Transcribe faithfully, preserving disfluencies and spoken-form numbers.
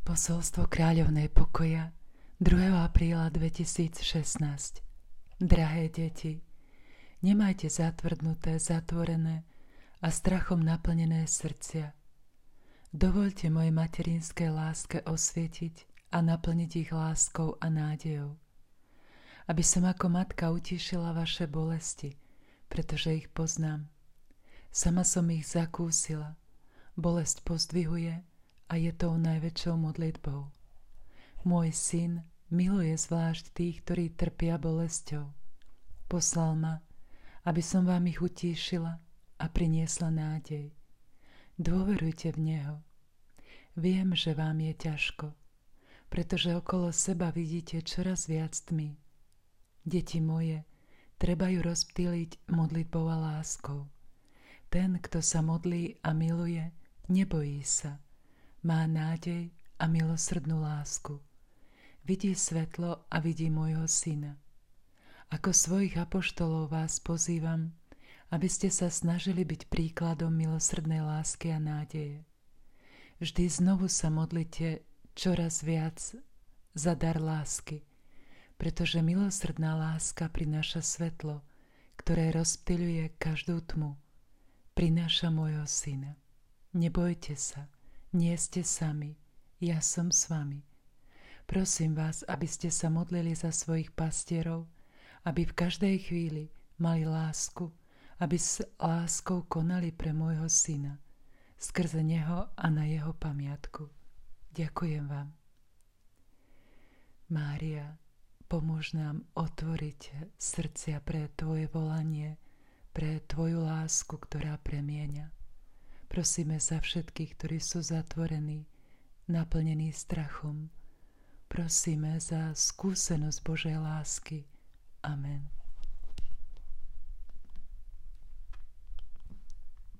Posolstvo kráľovnej pokoja druhého apríla dvetisícšestnásť. Drahé deti, nemajte zatvrdnuté, zatvorené a strachom naplnené srdcia. Dovoľte mojej materinskej láske osvietiť a naplniť ich láskou a nádejou. Aby som ako matka utišila vaše bolesti, pretože ich poznám. Sama som ich zakúsila. Bolesť pozdvihuje a je tou najväčšou modlitbou. Môj syn miluje zvlášť tých, ktorí trpia bolesťou. Poslal ma, aby som vám ich utíšila a priniesla nádej. Dôverujte v Neho. Viem, že vám je ťažko, pretože okolo seba vidíte čoraz viac tmy. Deti moje, treba ju rozptýliť modlitbou a láskou. Ten, kto sa modlí a miluje, nebojí sa. Má nádej a milosrdnú lásku. Vidí svetlo a vidí môjho syna. Ako svojich apoštolov vás pozývam, aby ste sa snažili byť príkladom milosrdnej lásky a nádeje. Vždy znovu sa modlite čoraz viac za dar lásky, pretože milosrdná láska prináša svetlo, ktoré rozptýľuje každú tmu. Prináša môjho syna. Nebojte sa. Nie ste sami, ja som s vami. Prosím vás, aby ste sa modlili za svojich pastierov, aby v každej chvíli mali lásku, aby s láskou konali pre môjho syna, skrze neho a na jeho pamiatku. Ďakujem vám. Mária, pomôž nám otvoriť srdcia pre tvoje volanie, pre tvoju lásku, ktorá premieňa. Prosíme za všetkých, ktorí sú zatvorení, naplnení strachom. Prosíme za skúsenosť Božej lásky. Amen.